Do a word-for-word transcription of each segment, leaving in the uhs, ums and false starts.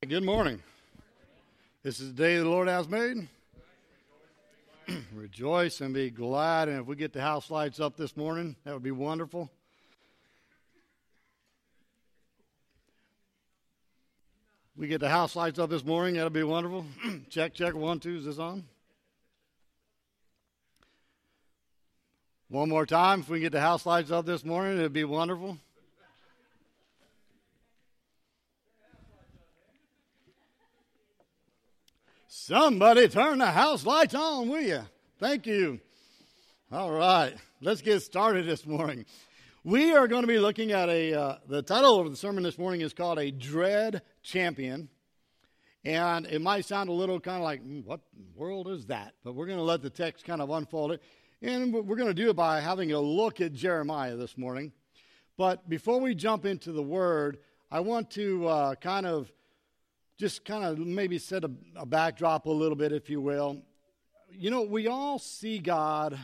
Good morning. This is the day the Lord has made. Rejoice and be glad. And if we get the house lights up this morning, that would be wonderful. We get the house lights up this morning, that would be wonderful. Check, check, one, two, is this on? One more time, if we get the house lights up this morning, it would be wonderful. Somebody turn the house lights on, will you? Thank you. All right, let's get started this morning. We are going to be looking at a, uh, the title of the sermon this morning is called A Dread Champion. And it might sound a little kind of like, what in the world is that? But we're going to let the text kind of unfold it. And we're going to do it by having a look at Jeremiah this morning. But before we jump into the word, I want to uh, kind of just kind of maybe set a, a backdrop a little bit, if you will. You know, we all see God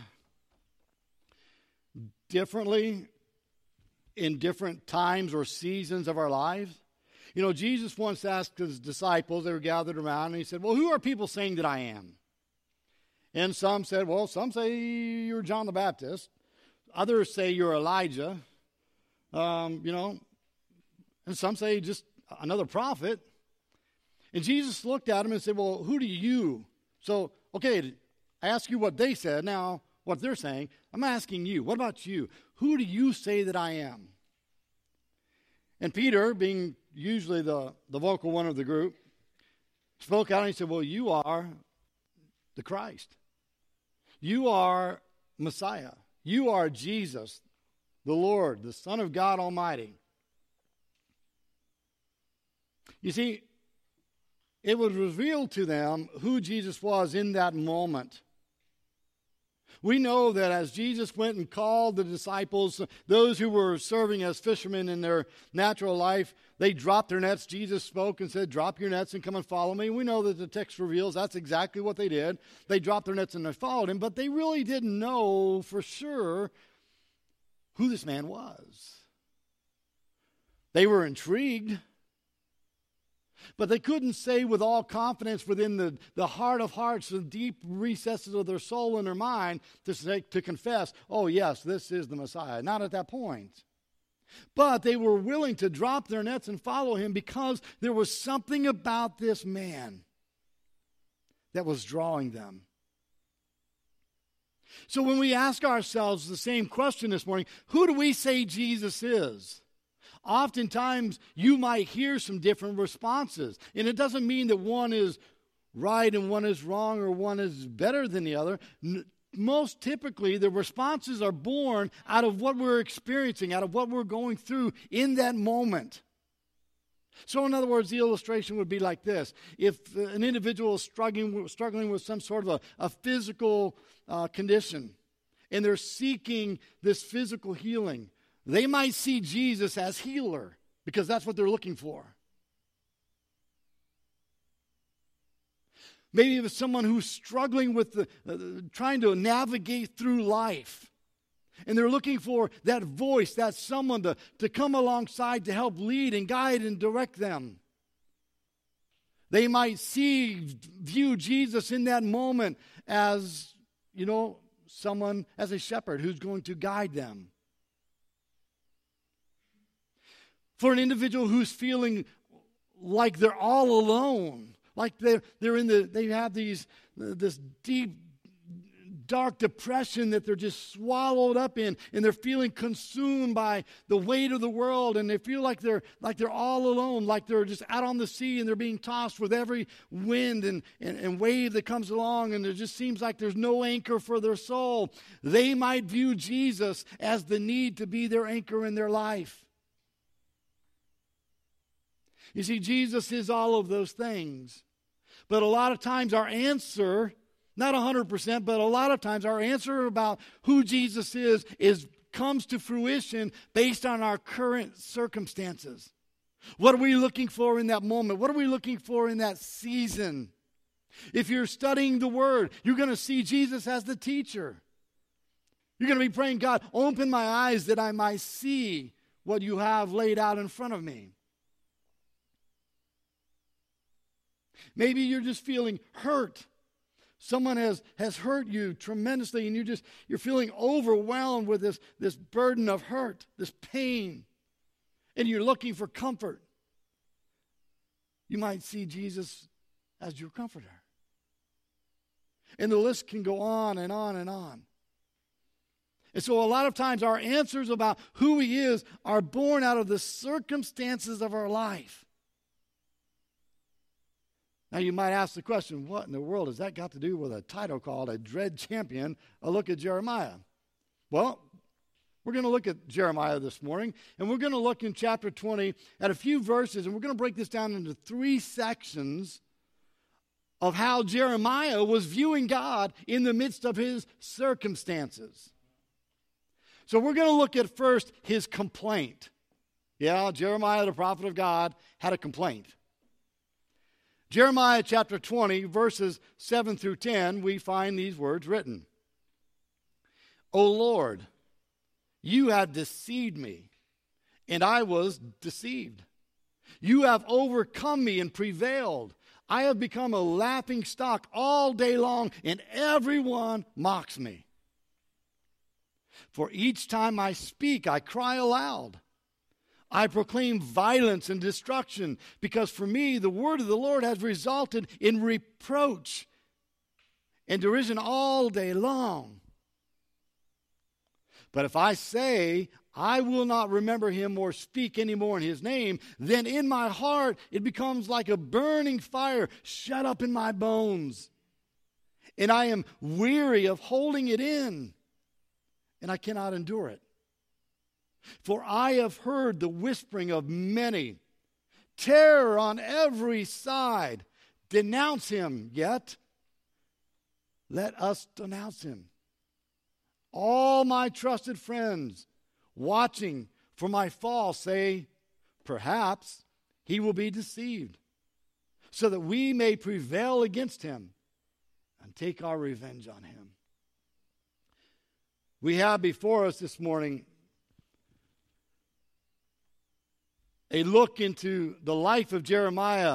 differently in different times or seasons of our lives. You know, Jesus once asked his disciples, they were gathered around, and he said, well, who are people saying that I am? And some said, well, some say you're John the Baptist. Others say you're Elijah. Um, you know, and some say just another prophet. And Jesus looked at him and said, well, who do you? So, okay, I ask you what they said. Now, what they're saying, I'm asking you, what about you? Who do you say that I am? And Peter, being usually the, the vocal one of the group, spoke out and he said, well, you are the Christ. You are Messiah. You are Jesus, the Lord, the Son of God Almighty. You see, it was revealed to them who Jesus was in that moment. We know that as Jesus went and called the disciples, those who were serving as fishermen in their natural life, they dropped their nets. Jesus spoke and said, drop your nets and come and follow me. We know that the text reveals that's exactly what they did. They dropped their nets and they followed him, but they really didn't know for sure who this man was. They were intrigued, but they couldn't say with all confidence within the, the heart of hearts, the deep recesses of their soul and their mind, to say, to confess, oh yes, this is the Messiah. Not at that point. But they were willing to drop their nets and follow him because there was something about this man that was drawing them. So when we ask ourselves the same question this morning, who do we say Jesus is? Oftentimes, you might hear some different responses. And it doesn't mean that one is right and one is wrong or one is better than the other. Most typically, the responses are born out of what we're experiencing, out of what we're going through in that moment. So, in other words, the illustration would be like this. If an individual is struggling, struggling with some sort of a, a physical uh, condition, and they're seeking this physical healing, they might see Jesus as healer because that's what they're looking for. Maybe if it's someone who's struggling with the, uh, trying to navigate through life, and they're looking for that voice, that someone to, to come alongside to help lead and guide and direct them. They might see, view Jesus in that moment as, you know, someone, as a shepherd who's going to guide them. For an individual who's feeling like they're all alone, like they're they're in the they have these this deep dark depression that they're just swallowed up in, and they're feeling consumed by the weight of the world, and they feel like they're like they're all alone, like they're just out on the sea and they're being tossed with every wind and, and, and wave that comes along, and it just seems like there's no anchor for their soul. They might view Jesus as the need to be their anchor in their life. You see, Jesus is all of those things. But a lot of times our answer, not one hundred percent, but a lot of times our answer about who Jesus is, is comes to fruition based on our current circumstances. What are we looking for in that moment? What are we looking for in that season? If you're studying the Word, you're going to see Jesus as the teacher. You're going to be praying, God, open my eyes that I might see what you have laid out in front of me. Maybe you're just feeling hurt. Someone has, has hurt you tremendously, and you just you're feeling overwhelmed with this, this burden of hurt, this pain, and you're looking for comfort. You might see Jesus as your comforter. And the list can go on and on and on. And so a lot of times our answers about who he is are born out of the circumstances of our life. Now you might ask the question, what in the world has that got to do with a title called A Dread Champion, a look at Jeremiah? Well, we're going to look at Jeremiah this morning, and we're going to look in chapter twenty at a few verses, and we're going to break this down into three sections of how Jeremiah was viewing God in the midst of his circumstances. So we're going to look at first his complaint. Yeah, Jeremiah, the prophet of God, had a complaint. Jeremiah chapter twenty, verses seven through ten, we find these words written. O Lord, you have deceived me, and I was deceived. You have overcome me and prevailed. I have become a laughing stock all day long, and everyone mocks me. For each time I speak, I cry aloud. I proclaim violence and destruction, because for me the word of the Lord has resulted in reproach and derision all day long. But if I say, I will not remember him or speak anymore in his name, then in my heart it becomes like a burning fire shut up in my bones. And I am weary of holding it in, and I cannot endure it. For I have heard the whispering of many, terror on every side. Denounce him, yet let us denounce him. All my trusted friends, watching for my fall, say, perhaps he will be deceived, so that we may prevail against him and take our revenge on him. We have before us this morning a look into the life of Jeremiah.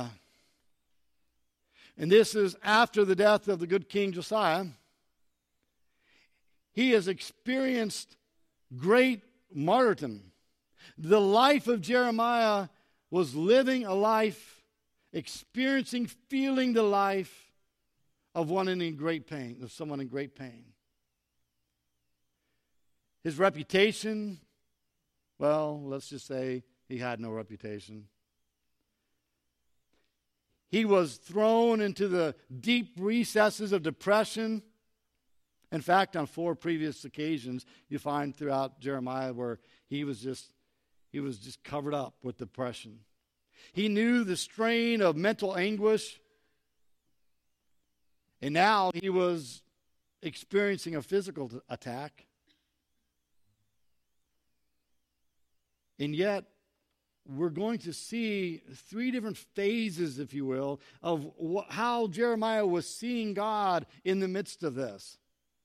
And this is after the death of the good King Josiah. He has experienced great martyrdom. The life of Jeremiah was living a life, experiencing, feeling the life of one in great pain, of someone in great pain. His reputation, well, let's just say he had no reputation. He was thrown into the deep recesses of depression. In fact, on four previous occasions, you find throughout Jeremiah where he was just he was just covered up with depression. He knew the strain of mental anguish, and now he was experiencing a physical attack. And yet, we're going to see three different phases, if you will, of wh- how Jeremiah was seeing God in the midst of this.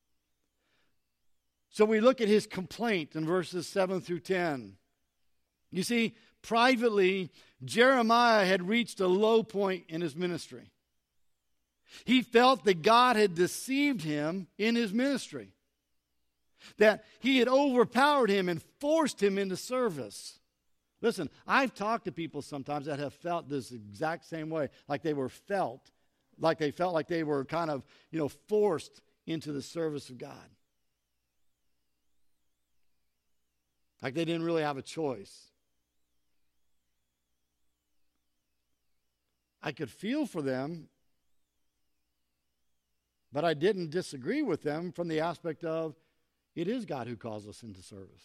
So we look at his complaint in verses seven through ten. You see, privately, Jeremiah had reached a low point in his ministry. He felt that God had deceived him in his ministry, that he had overpowered him and forced him into service. Listen, I've talked to people sometimes that have felt this exact same way, like they were felt, like they felt like they were kind of, you know, forced into the service of God. Like they didn't really have a choice. I could feel for them, but I didn't disagree with them from the aspect of it is God who calls us into service.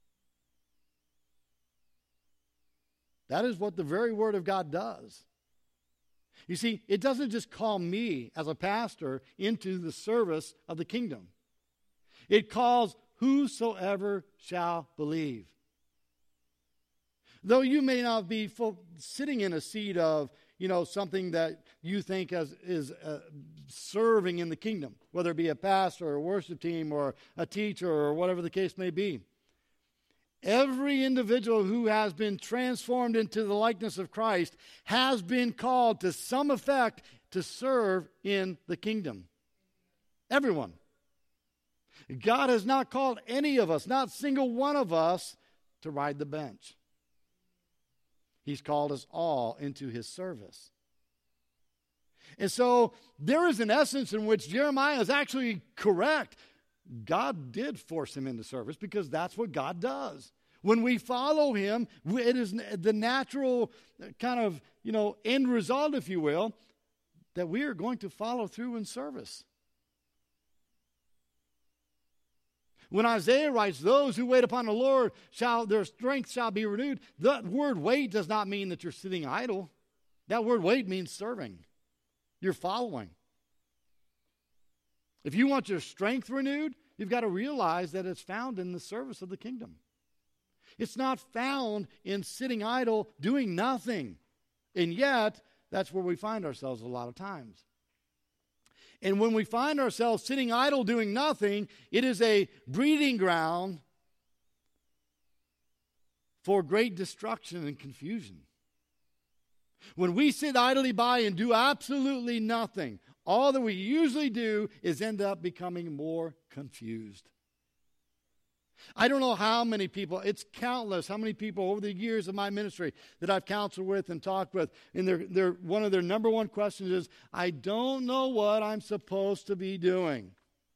That is what the very Word of God does. You see, it doesn't just call me as a pastor into the service of the kingdom. It calls whosoever shall believe. Though you may not be full, sitting in a seat of, you know, something that you think as, is uh, serving in the kingdom, whether it be a pastor or a worship team or a teacher or whatever the case may be. Every individual who has been transformed into the likeness of Christ has been called to some effect to serve in the kingdom. Everyone. God has not called any of us, not a single one of us, to ride the bench. He's called us all into his service. And so there is an essence in which Jeremiah is actually correct. God did force him into service because that's what God does. When we follow him, it is the natural kind of, you know, end result, if you will, that we are going to follow through in service. When Isaiah writes, those who wait upon the Lord, shall their strength shall be renewed. That word wait does not mean that you're sitting idle. That word wait means serving. You're following. If you want your strength renewed, you've got to realize that it's found in the service of the kingdom. It's not found in sitting idle, doing nothing. And yet, that's where we find ourselves a lot of times. And when we find ourselves sitting idle, doing nothing, it is a breeding ground for great destruction and confusion. When we sit idly by and do absolutely nothing, all that we usually do is end up becoming more confused. I don't know how many people, it's countless, how many people over the years of my ministry that I've counseled with and talked with, and they're, they're, one of their number one questions is, I don't know what I'm supposed to be doing.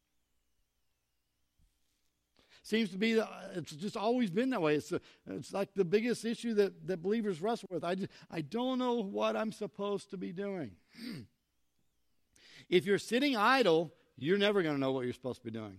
Seems to be, it's just always been that way. It's, a, it's like the biggest issue that, that believers wrestle with. I, just, I don't know what I'm supposed to be doing. If you're sitting idle, you're never going to know what you're supposed to be doing.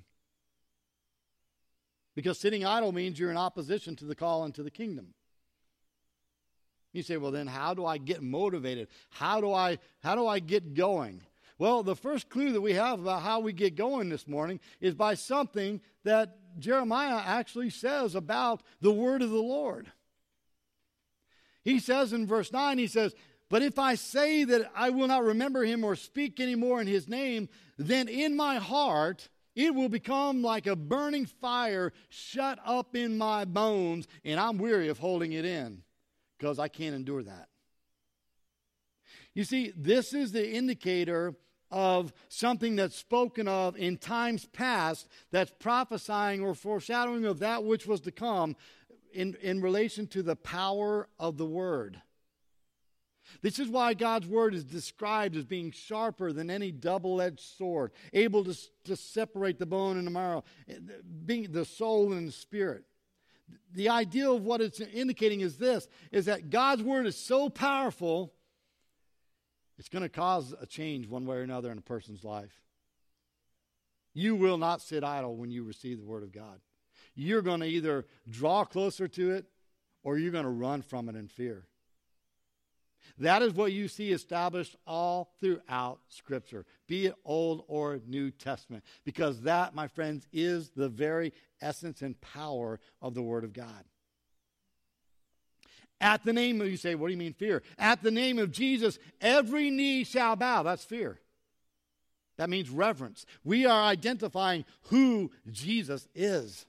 Because sitting idle means you're in opposition to the call into the kingdom. You say, well, then how do I get motivated? How do I, how do I get going? Well, the first clue that we have about how we get going this morning is by something that Jeremiah actually says about the word of the Lord. He says in verse nine, he says, but if I say that I will not remember him or speak anymore in his name, then in my heart it will become like a burning fire shut up in my bones, and I'm weary of holding it in because I can't endure that. You see, this is the indicator of something that's spoken of in times past that's prophesying or foreshadowing of that which was to come in, in relation to the power of the word. This is why God's word is described as being sharper than any double-edged sword, able to, to separate the bone and the marrow, being the soul and the spirit. The idea of what it's indicating is this, is that God's word is so powerful, it's going to cause a change one way or another in a person's life. You will not sit idle when you receive the word of God. You're going to either draw closer to it or you're going to run from it in fear. That is what you see established all throughout Scripture, be it Old or New Testament, because that, my friends, is the very essence and power of the Word of God. At the name of, you say, what do you mean fear? At the name of Jesus, every knee shall bow. That's fear. That means reverence. We are identifying who Jesus is.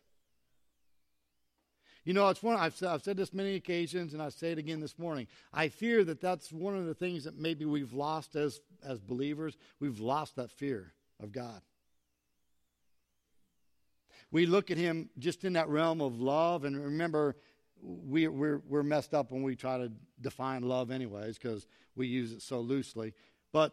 You know, it's one, I've, I've said this many occasions, and I say it again this morning. I fear that that's one of the things that maybe we've lost as, as believers. We've lost that fear of God. We look at him just in that realm of love, and remember, we, we're, we're messed up when we try to define love anyways, because we use it so loosely. But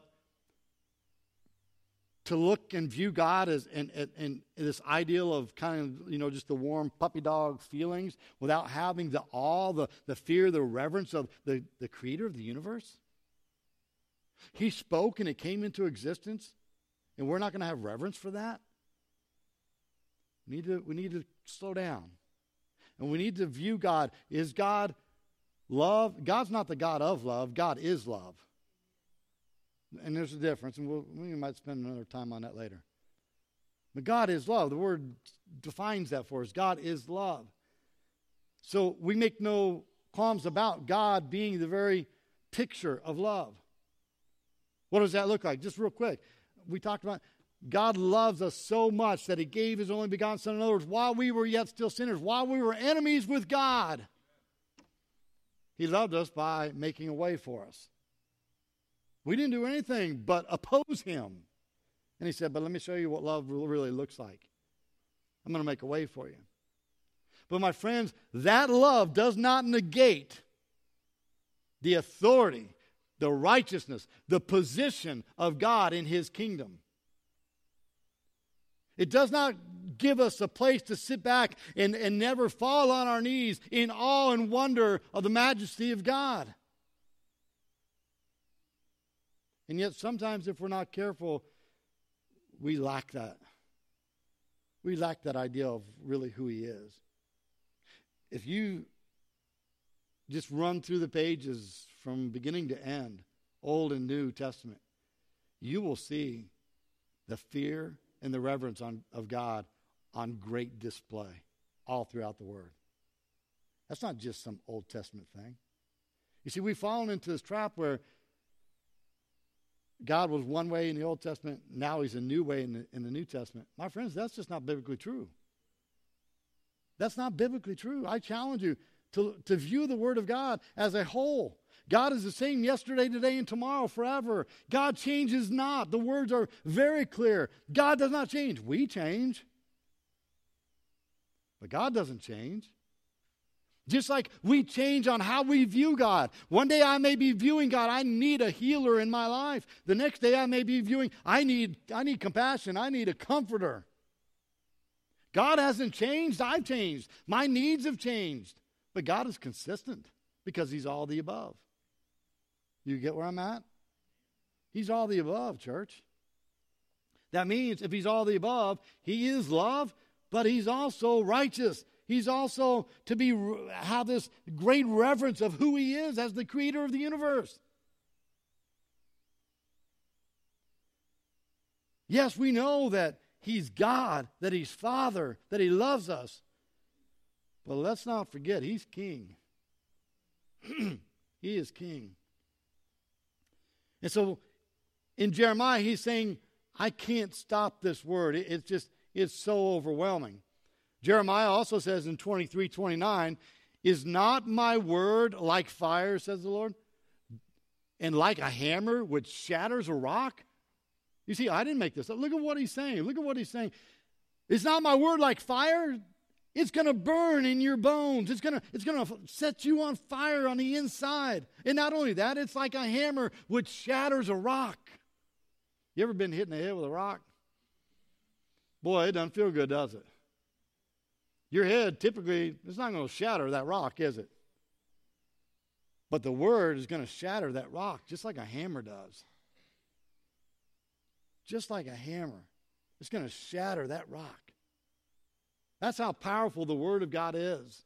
to look and view God as and, and, and this ideal of kind of, you know, just the warm puppy dog feelings without having the awe, the, the fear, the reverence of the, the creator of the universe. He spoke and it came into existence, and we're not going to have reverence for that. We need to, we need to slow down. And we need to view God. Is God love? God's not the God of love. God is love. And there's a difference, and we'll, we might spend another time on that later. But God is love. The word defines that for us. God is love. So we make no qualms about God being the very picture of love. What does that look like? Just real quick. We talked about God loves us so much that he gave his only begotten Son. In other words, while we were yet still sinners, while we were enemies with God, he loved us by making a way for us. We didn't do anything but oppose him. And he said, but let me show you what love really looks like. I'm going to make a way for you. But my friends, that love does not negate the authority, the righteousness, the position of God in his kingdom. It does not give us a place to sit back and, and never fall on our knees in awe and wonder of the majesty of God. And yet sometimes if we're not careful, we lack that. We lack that idea of really who he is. If you just run through the pages from beginning to end, Old and New Testament, you will see the fear and the reverence on, of God on great display all throughout the Word. That's not just some Old Testament thing. You see, we've fallen into this trap where God was one way in the Old Testament, now he's a new way in the, in the New Testament. My friends, that's just not biblically true. That's not biblically true. I challenge you to, to view the Word of God as a whole. God is the same yesterday, today, and tomorrow, forever. God changes not. The words are very clear. God does not change. We change. But God doesn't change. Just like we change on how we view God. One day I may be viewing God, I need a healer in my life. The next day I may be viewing, I need, I need compassion. I need a comforter. God hasn't changed. I've changed. My needs have changed. But God is consistent because he's all the above. You get where I'm at? He's all the above, church. That means if he's all the above, he is love, but he's also righteous. He's also to be have this great reverence of who he is as the creator of the universe. Yes, we know that he's God, that he's Father, that he loves us. But let's not forget, he's king. He is king. And so in Jeremiah, he's saying, I can't stop this word. It, it's just, it's so overwhelming. Jeremiah also says in twenty-three twenty-nine, is not my word like fire, says the Lord, and like a hammer which shatters a rock? You see, I didn't make this up. Look at what he's saying. Look at what he's saying. Is not my word like fire? It's going to burn in your bones. It's going to it's going to set you on fire on the inside. And not only that, it's like a hammer which shatters a rock. You ever been hit in the head with a rock? Boy, it doesn't feel good, does it? Your head, typically, it's not going to shatter that rock, is it? But the word is going to shatter that rock just like a hammer does. Just like a hammer. It's going to shatter that rock. That's how powerful the Word of God is.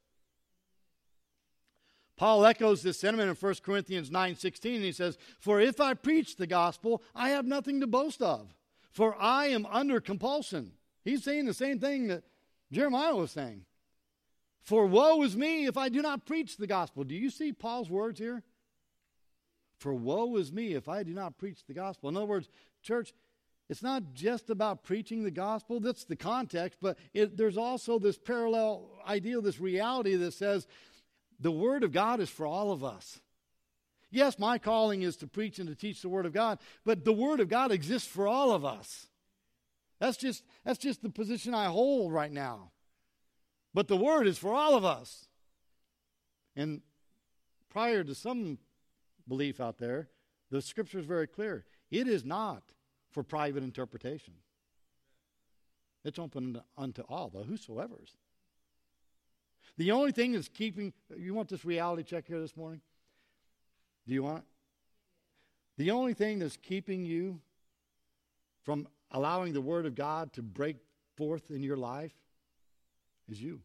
Paul echoes this sentiment in First Corinthians nine sixteen, and he says, for if I preach the gospel, I have nothing to boast of, for I am under compulsion. He's saying the same thing that Jeremiah was saying. For woe is me if I do not preach the gospel. Do you see Paul's words here? For woe is me if I do not preach the gospel. In other words, church, it's not just about preaching the gospel. That's the context, but it, there's also this parallel idea, this reality that says the Word of God is for all of us. Yes, my calling is to preach and to teach the Word of God, but the Word of God exists for all of us. That's just, that's just the position I hold right now. But the Word is for all of us. And prior to some belief out there, the Scripture is very clear. It is not for private interpretation. It's open unto all, the whosoever's. The only thing that's keeping, you want this reality check here this morning? Do you want it? The only thing that's keeping you from allowing the Word of God to break forth in your life is you.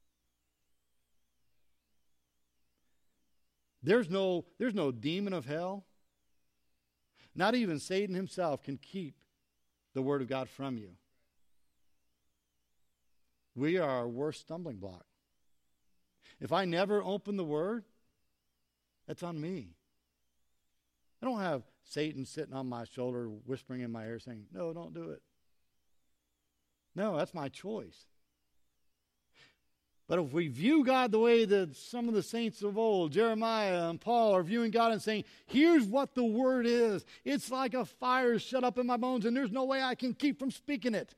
There's no, there's no demon of hell. Not even Satan himself can keep the Word of God from you. We are our worst stumbling block. If I never open the Word, that's on me. I don't have Satan sitting on my shoulder whispering in my ear saying, no, don't do it. No, that's my choice. But if we view God the way that some of the saints of old, Jeremiah and Paul, are viewing God and saying, here's what the word is. It's like a fire shut up in my bones, and there's no way I can keep from speaking it.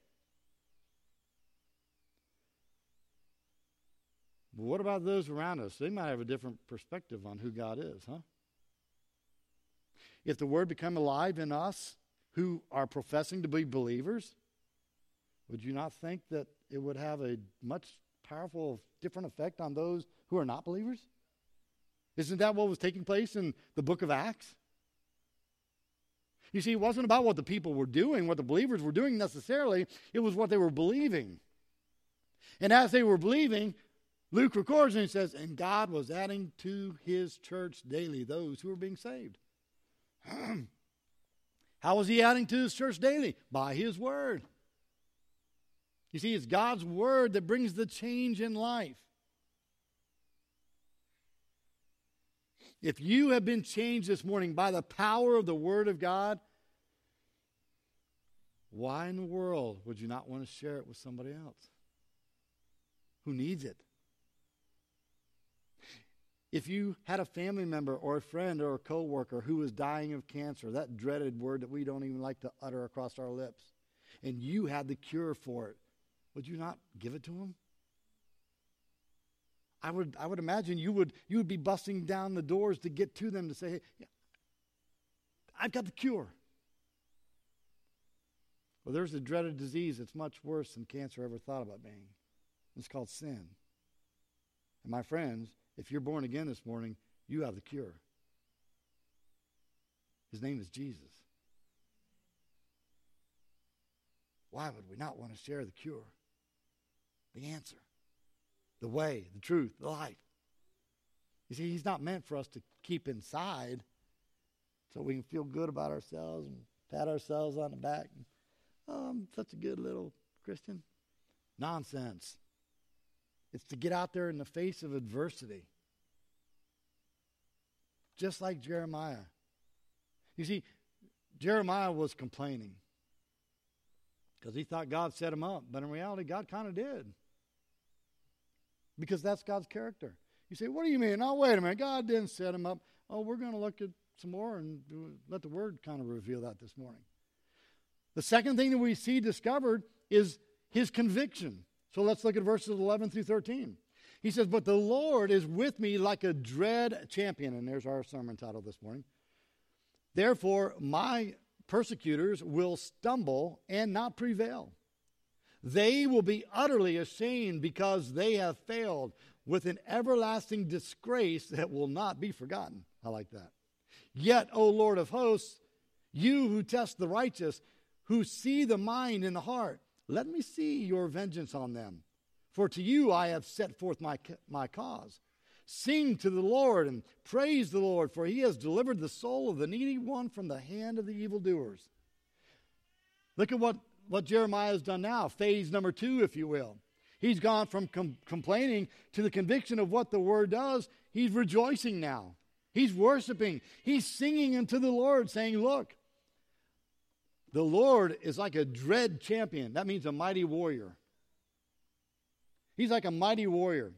But what about those around us? They might have a different perspective on who God is, huh? If the word become alive in us who are professing to be believers, would you not think that it would have a much powerful, different effect on those who are not believers? Isn't that what was taking place in the book of Acts? You see, it wasn't about what the people were doing, what the believers were doing necessarily. It was what they were believing. And as they were believing, Luke records and he says, and God was adding to his church daily those who were being saved. How was he adding to his church daily? By his word. You see, it's God's word that brings the change in life. If you have been changed this morning by the power of the word of God, why in the world would you not want to share it with somebody else who needs it? If you had a family member or a friend or a coworker who was dying of cancer, that dreaded word that we don't even like to utter across our lips, and you had the cure for it, would you not give it to him? I would I would imagine you would you would be busting down the doors to get to them to say, hey, yeah, I've got the cure. Well, there's a dreaded disease that's much worse than cancer ever thought about being. It's called sin. And my friends, if you're born again this morning, you have the cure. His name is Jesus. Why would we not want to share the cure? The answer, the way, the truth, the life. You see, he's not meant for us to keep inside so we can feel good about ourselves and pat ourselves on the back. And, oh, I'm such a good little Christian. Nonsense. It's to get out there in the face of adversity. Just like Jeremiah. You see, Jeremiah was complaining because he thought God set him up. But in reality, God kind of did. Because that's God's character. You say, what do you mean? Oh, wait a minute. God didn't set him up. Oh, we're going to look at some more and let the Word kind of reveal that this morning. The second thing that we see discovered is his conviction. So let's look at verses eleven through thirteen. He says, but the Lord is with me like a dread champion. And there's our sermon title this morning. Therefore, my persecutors will stumble and not prevail. They will be utterly ashamed because they have failed with an everlasting disgrace that will not be forgotten. I like that. Yet, O Lord of hosts, you who test the righteous, who see the mind and the heart, let me see your vengeance on them. For to you I have set forth my, my cause. Sing to the Lord and praise the Lord, for he has delivered the soul of the needy one from the hand of the evildoers. Look at what, what Jeremiah has done now, phase number two, if you will. He's gone from com- complaining to the conviction of what the word does. He's rejoicing now. He's worshiping. He's singing unto the Lord, saying, look, the Lord is like a dread champion. That means a mighty warrior. He's like a mighty warrior.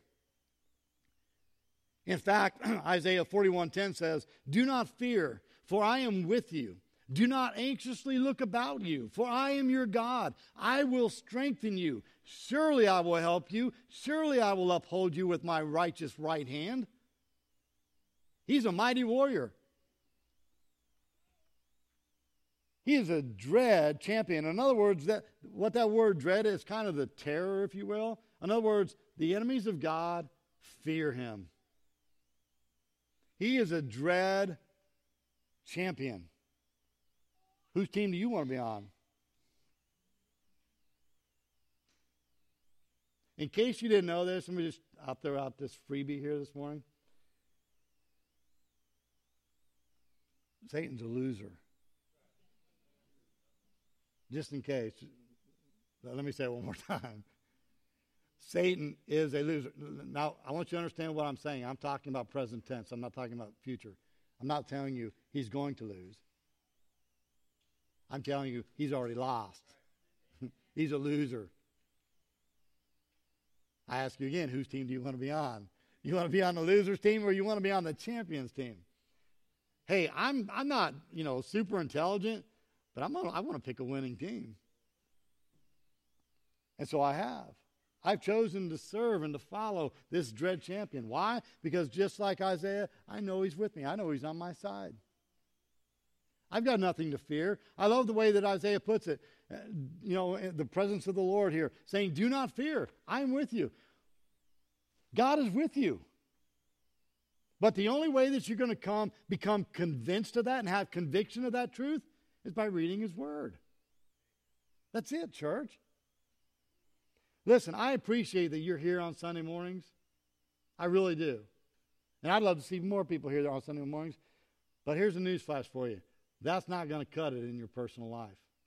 In fact, Isaiah forty-one ten says, do not fear, for I am with you. Do not anxiously look about you, for I am your God. I will strengthen you. Surely I will help you. Surely I will uphold you with my righteous right hand. He's a mighty warrior. He is a dread champion. In other words, that what that word dread is kind of the terror, if you will. In other words, the enemies of God fear him. He is a dread champion. Whose team do you want to be on? In case you didn't know this, let me just out there out this freebie here this morning. Satan's a loser. Just in case. Let me say it one more time. Satan is a loser. Now, I want you to understand what I'm saying. I'm talking about present tense. I'm not talking about future. I'm not telling you he's going to lose. I'm telling you he's already lost. He's a loser. I ask you again, whose team do you want to be on? You want to be on the losers team or you want to be on the champions team? Hey, I'm I'm not, you know, super intelligent, but I'm gonna, I want to pick a winning team. And so I have. I've chosen to serve and to follow this dread champion. Why? Because just like Isaiah, I know he's with me. I know he's on my side. I've got nothing to fear. I love the way that Isaiah puts it. Uh, you know, the presence of the Lord here, saying, do not fear. I am with you. God is with you. But the only way that you're going to come, become convinced of that and have conviction of that truth is by reading his word. That's it, church. Listen, I appreciate that you're here on Sunday mornings. I really do. And I'd love to see more people here on Sunday mornings. But here's a news flash for you. That's not going to cut it in your personal life.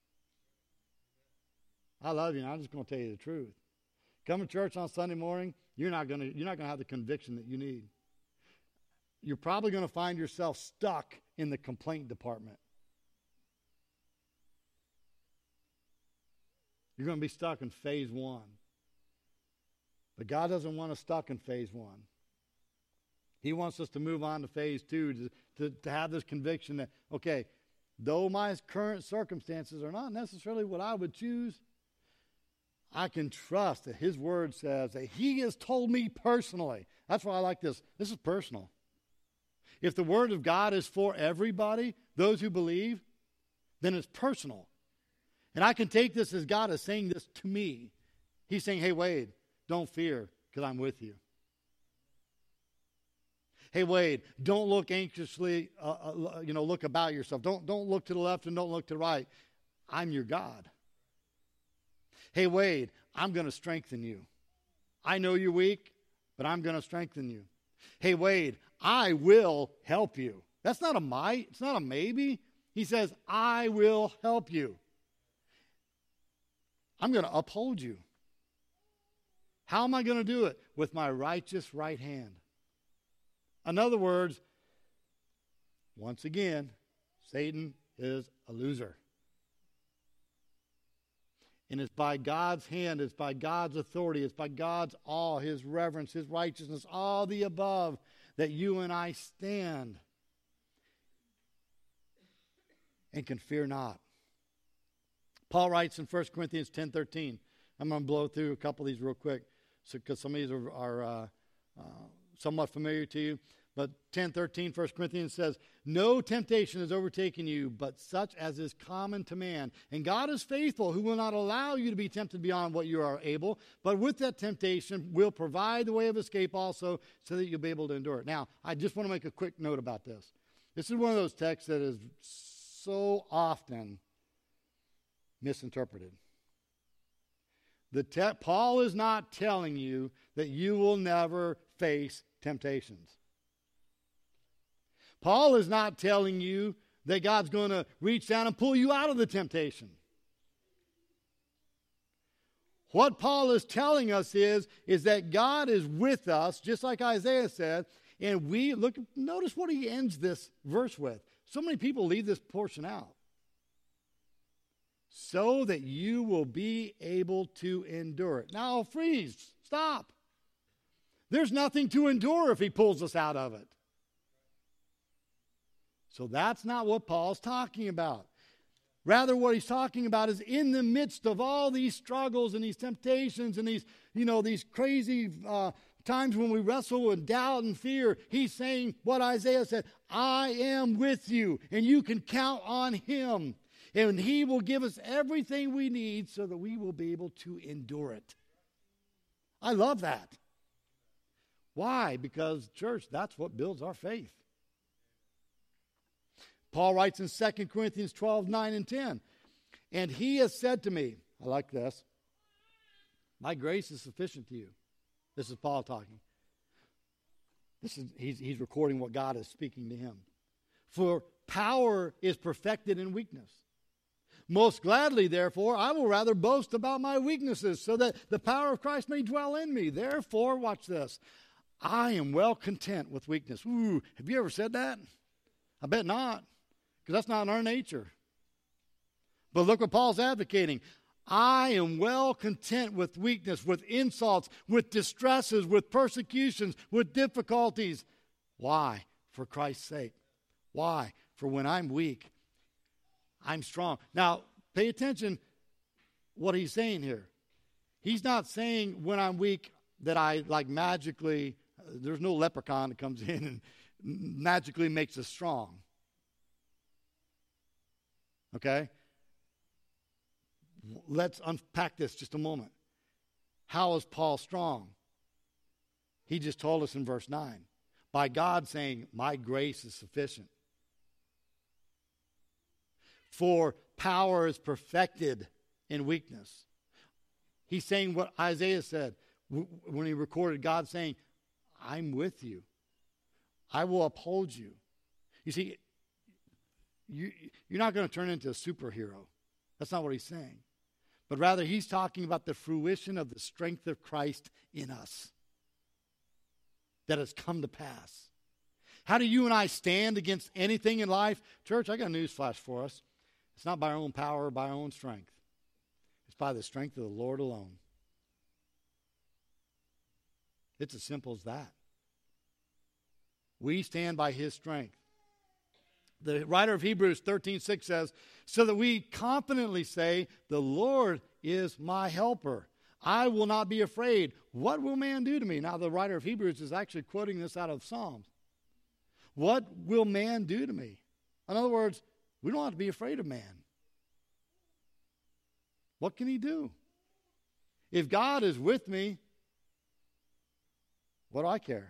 I love you, and I'm just going to tell you the truth. Come to church on Sunday morning, you're not going to, you're not going to have the conviction that you need. You're probably going to find yourself stuck in the complaint department. You're going to be stuck in phase one. But God doesn't want us stuck in phase one. He wants us to move on to phase two, to, to, to have this conviction that, okay, though my current circumstances are not necessarily what I would choose, I can trust that his word says that he has told me personally. That's why I like this. This is personal. If the word of God is for everybody, those who believe, then it's personal. And I can take this as God is saying this to me. He's saying, hey, Wade, don't fear because I'm with you. Hey, Wade, don't look anxiously, uh, uh, you know, look about yourself. Don't, don't look to the left and don't look to the right. I'm your God. Hey, Wade, I'm going to strengthen you. I know you're weak, but I'm going to strengthen you. Hey, Wade, I will help you. That's not a might. It's not a maybe. He says, I will help you. I'm going to uphold you. How am I going to do it? With my righteous right hand. In other words, once again, Satan is a loser. And it's by God's hand, it's by God's authority, it's by God's awe, his reverence, his righteousness, all the above, that you and I stand and can fear not. Paul writes in First Corinthians ten thirteen. I'm going to blow through a couple of these real quick because so, some of these are, are uh, uh, somewhat familiar to you. But ten thirteen, First Corinthians says, no temptation has overtaken you, but such as is common to man. And God is faithful, who will not allow you to be tempted beyond what you are able, but with that temptation will provide the way of escape also, so that you'll be able to endure it. Now, I just want to make a quick note about this. This is one of those texts that is so often misinterpreted. The te- Paul is not telling you that you will never face temptations. Paul is not telling you that God's going to reach down and pull you out of the temptation. What Paul is telling us is, is that God is with us, just like Isaiah said, and we, look, notice what he ends this verse with. So many people leave this portion out. So that you will be able to endure it. Now, freeze, stop. There's nothing to endure if he pulls us out of it. So that's not what Paul's talking about. Rather, what he's talking about is in the midst of all these struggles and these temptations and these, you know, these crazy uh, times when we wrestle with doubt and fear, he's saying what Isaiah said, I am with you, and you can count on him. And he will give us everything we need so that we will be able to endure it. I love that. Why? Because, church, that's what builds our faith. Paul writes in Second Corinthians twelve, nine and ten, and he has said to me, I like this, my grace is sufficient to you. This is Paul talking. This is he's, he's recording what God is speaking to him. For power is perfected in weakness. Most gladly, therefore, I will rather boast about my weaknesses, so that the power of Christ may dwell in me. Therefore, watch this, I am well content with weakness. Ooh, have you ever said that? I bet not. Because that's not in our nature. But look what Paul's advocating. I am well content with weakness, with insults, with distresses, with persecutions, with difficulties. Why? For Christ's sake. Why? For when I'm weak, I'm strong. Now, pay attention what he's saying here. He's not saying when I'm weak that I like magically, there's no leprechaun that comes in and magically makes us strong. Okay? Let's unpack this just a moment. How is Paul strong? He just told us in verse nine. By God saying, my grace is sufficient. For power is perfected in weakness. He's saying what Isaiah said when he recorded God saying, I'm with you. I will uphold you. You see, you, you're not going to turn into a superhero. That's not what he's saying. But rather, he's talking about the fruition of the strength of Christ in us that has come to pass. How do you and I stand against anything in life? Church, I got a news flash for us. It's not by our own power or by our own strength. It's by the strength of the Lord alone. It's as simple as that. We stand by his strength. The writer of Hebrews thirteen six says, so that we confidently say, the Lord is my helper. I will not be afraid. What will man do to me? Now, the writer of Hebrews is actually quoting this out of Psalms. What will man do to me? In other words, we don't have to be afraid of man. What can he do? If God is with me, what do I care?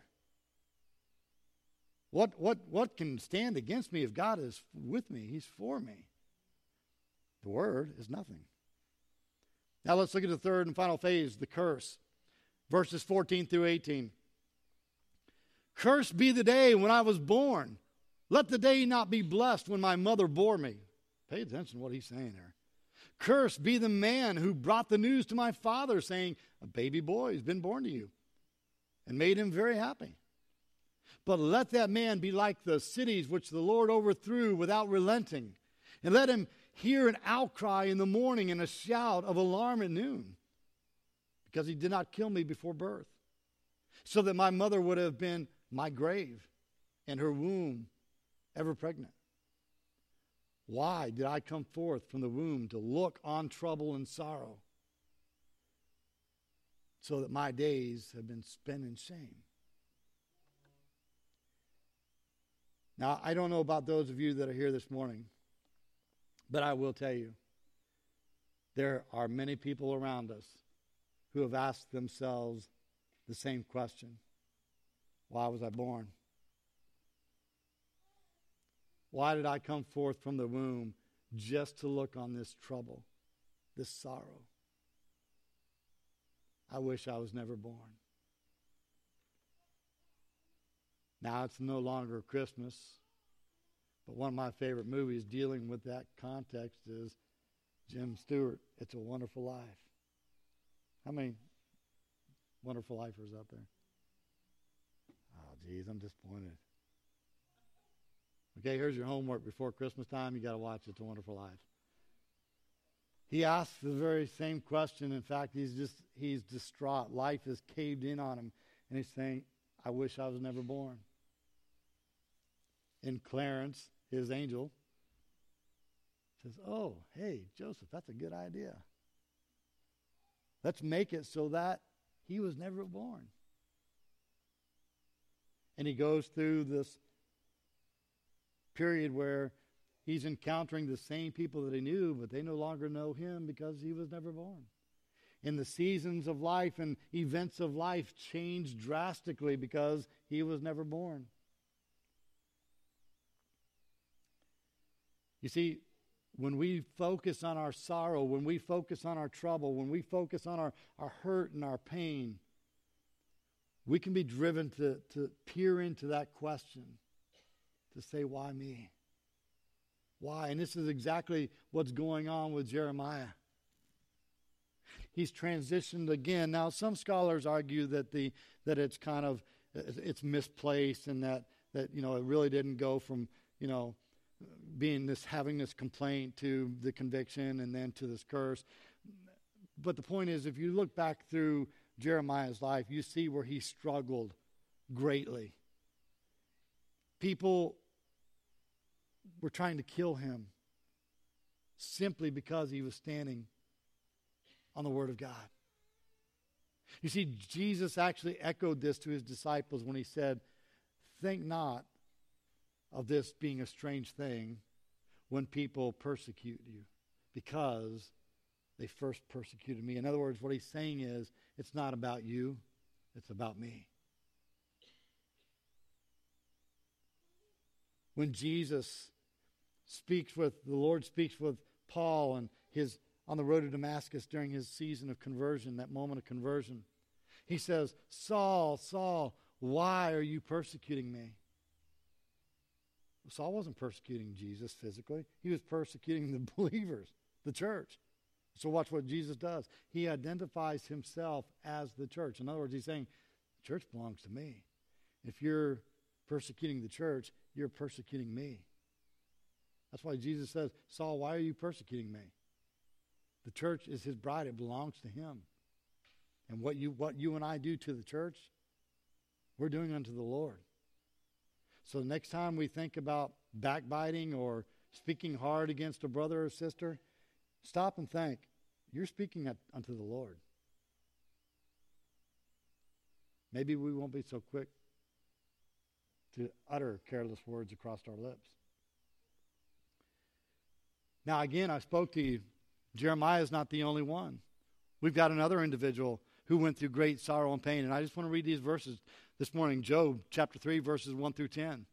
What, what, what can stand against me if God is with me? He's for me. The word is nothing. Now let's look at the third and final phase, the curse. Verses fourteen through eighteen. Cursed be the day when I was born. Let the day not be blessed when my mother bore me. Pay attention to what he's saying there. Cursed be the man who brought the news to my father, saying, a baby boy has been born to you, and made him very happy. But let that man be like the cities which the Lord overthrew without relenting, and let him hear an outcry in the morning and a shout of alarm at noon, because he did not kill me before birth, so that my mother would have been my grave, and her womb ever pregnant. Why did I come forth from the womb to look on trouble and sorrow, so that my days have been spent in shame? Now, I don't know about those of you that are here this morning, but I will tell you, there are many people around us who have asked themselves the same question. Why was I born? Why did I come forth from the womb just to look on this trouble, this sorrow? I wish I was never born. Now it's no longer Christmas, but one of my favorite movies dealing with that context is Jim Stewart, It's a Wonderful Life. How many wonderful lifers out there? Oh, geez, I'm disappointed. Okay, here's your homework before Christmas time. You got to watch It's a Wonderful Life. He asks the very same question. In fact, he's just, he's distraught. Life has caved in on him. And he's saying, I wish I was never born. And Clarence, his angel, says, oh, hey, Joseph, that's a good idea. Let's make it so that he was never born. And he goes through this period where he's encountering the same people that he knew, but they no longer know him because he was never born. And the seasons of life and events of life changed drastically because he was never born. You see, when we focus on our sorrow, when we focus on our trouble, when we focus on our, our hurt and our pain, we can be driven to, to peer into that question, to say, why me? Why? And this is exactly what's going on with Jeremiah. He's transitioned again. Now, some scholars argue that the that it's kind of it's misplaced and that that you know it really didn't go from you know being this having this complaint to the conviction and then to this curse. but the point is, if you look back through Jeremiah's life, you see where he struggled greatly. People were trying to kill him simply because he was standing on the Word of God. You see, Jesus actually echoed this to his disciples when he said, think not of this being a strange thing when people persecute you, because they first persecuted me. In other words, what he's saying is, it's not about you, it's about me. When Jesus speaks with, the Lord speaks with Paul and his on the road to Damascus during his season of conversion, that moment of conversion, he says, Saul, Saul, why are you persecuting me? Saul wasn't persecuting Jesus physically. He was persecuting the believers, the church. So watch what Jesus does. He identifies himself as the church. In other words, he's saying, the church belongs to me. If you're persecuting the church, you're persecuting me. That's why Jesus says, Saul, why are you persecuting me? The church is his bride. It belongs to him. And what you, what you and I do to the church, we're doing unto the Lord. So the next time we think about backbiting or speaking hard against a brother or sister, stop and think, you're speaking at, unto the Lord. Maybe we won't be so quick to utter careless words across our lips. Now again, I spoke to you. Jeremiah is not the only one. We've got another individual who went through great sorrow and pain. And I just want to read these verses this morning. Job chapter three, verses one through ten.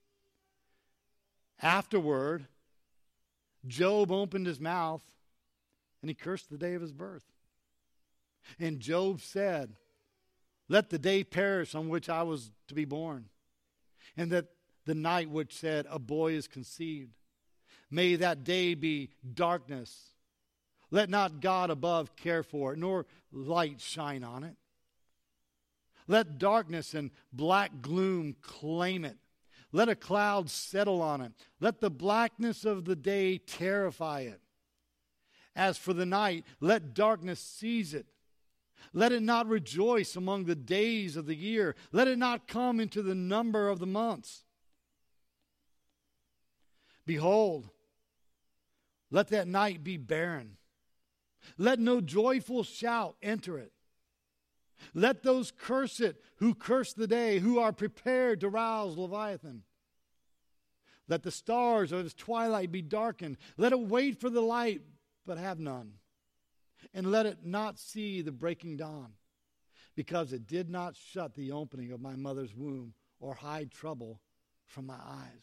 Afterward, Job opened his mouth and he cursed the day of his birth. And Job said, let the day perish on which I was to be born, and that the night which said, a boy is conceived. May that day be darkness. Let not God above care for it, nor light shine on it. Let darkness and black gloom claim it. Let a cloud settle on it. Let the blackness of the day terrify it. As for the night, let darkness seize it. Let it not rejoice among the days of the year. Let it not come into the number of the months. Behold, let that night be barren. Let no joyful shout enter it. Let those curse it who curse the day, who are prepared to rouse Leviathan. Let the stars of its twilight be darkened. Let it wait for the light, but have none. And let it not see the breaking dawn, because it did not shut the opening of my mother's womb or hide trouble from my eyes.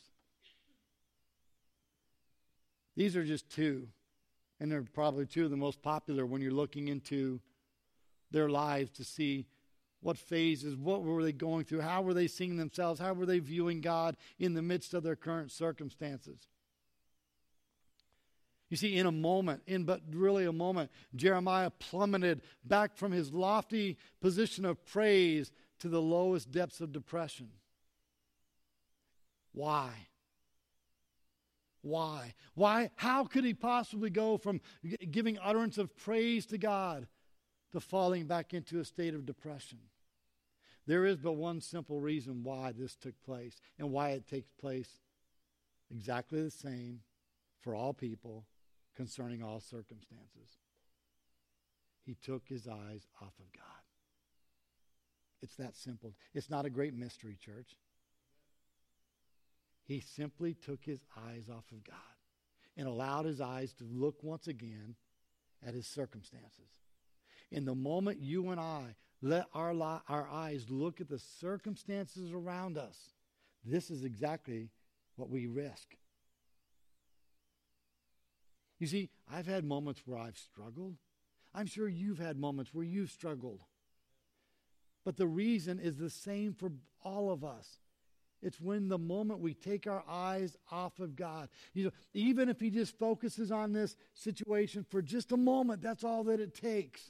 These are just two, and they're probably two of the most popular when you're looking into their lives to see what phases, what were they going through, how were they seeing themselves, how were they viewing God in the midst of their current circumstances. You see, in a moment, in but really a moment, Jeremiah plummeted back from his lofty position of praise to the lowest depths of depression. Why? Why? Why? How could he possibly go from giving utterance of praise to God to falling back into a state of depression? There is but one simple reason why this took place, and why it takes place exactly the same for all people concerning all circumstances. He took his eyes off of God. It's that simple. It's not a great mystery, church. He simply took his eyes off of God and allowed his eyes to look once again at his circumstances. In the moment you and I let our, li- our eyes look at the circumstances around us, this is exactly what we risk. You see, I've had moments where I've struggled. I'm sure you've had moments where you've struggled. But the reason is the same for all of us. It's when the moment we take our eyes off of God. You know, even if he just focuses on this situation for just a moment, that's all that it takes.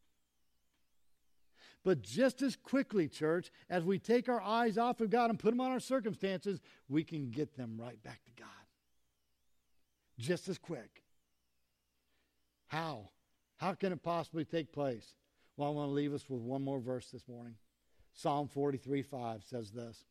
But just as quickly, church, as we take our eyes off of God and put them on our circumstances, we can get them right back to God. Just as quick. How? How can it possibly take place? Well, I want to leave us with one more verse this morning. Psalm forty-three five says this.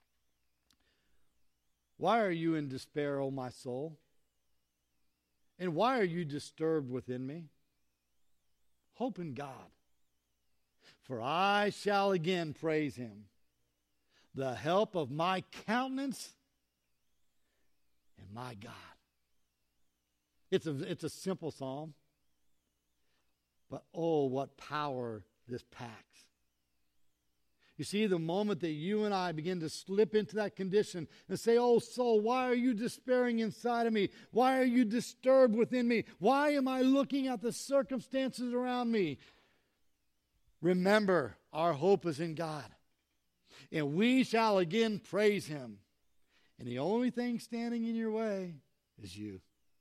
Why are you in despair, O my soul? And why are you disturbed within me? Hope in God, for I shall again praise him, the help of my countenance and my God. It's a, it's a simple psalm, but oh, what power this packs. You see, the moment that you and I begin to slip into that condition and say, oh, soul, why are you despairing inside of me? Why are you disturbed within me? Why am I looking at the circumstances around me? Remember, our hope is in God. And we shall again praise him. And the only thing standing in your way is you.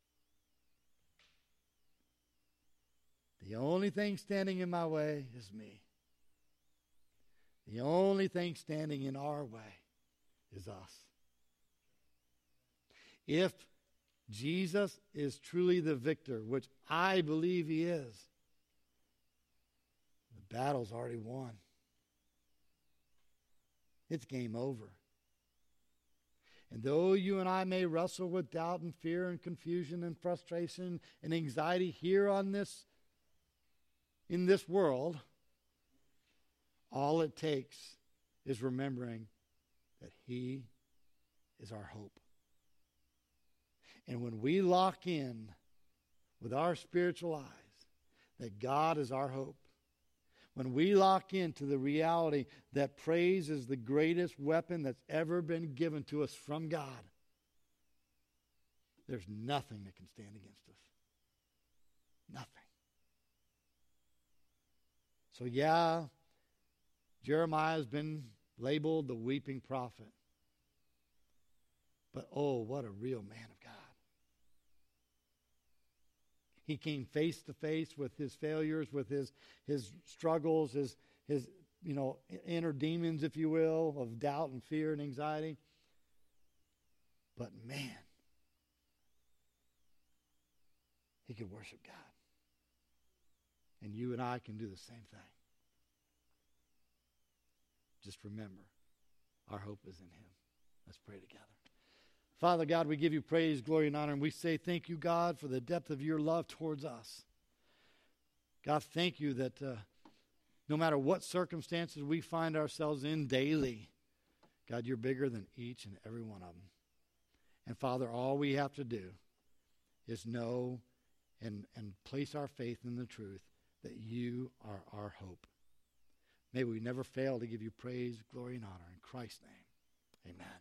The only thing standing in my way is me. The only thing standing in our way is us. If Jesus is truly the victor, which I believe he is, the battle's already won. It's game over. And though you and I may wrestle with doubt and fear and confusion and frustration and anxiety here on this, in this world, all it takes is remembering that he is our hope. And when we lock in with our spiritual eyes that God is our hope, when we lock into the reality that praise is the greatest weapon that's ever been given to us from God, there's nothing that can stand against us. Nothing. So yeah, Jeremiah has been labeled the weeping prophet. But oh, what a real man of God. He came face to face with his failures, with his his struggles, his his you know inner demons, if you will, of doubt and fear and anxiety. But man, he could worship God. And you and I can do the same thing. Just remember, our hope is in him. Let's pray together. Father God, we give you praise, glory, and honor, and we say thank you, God, for the depth of your love towards us. God, thank you that uh, no matter what circumstances we find ourselves in daily, God, you're bigger than each and every one of them. And Father, all we have to do is know and, and place our faith in the truth that you are our hope. May we never fail to give you praise, glory, and honor. In Christ's name, amen.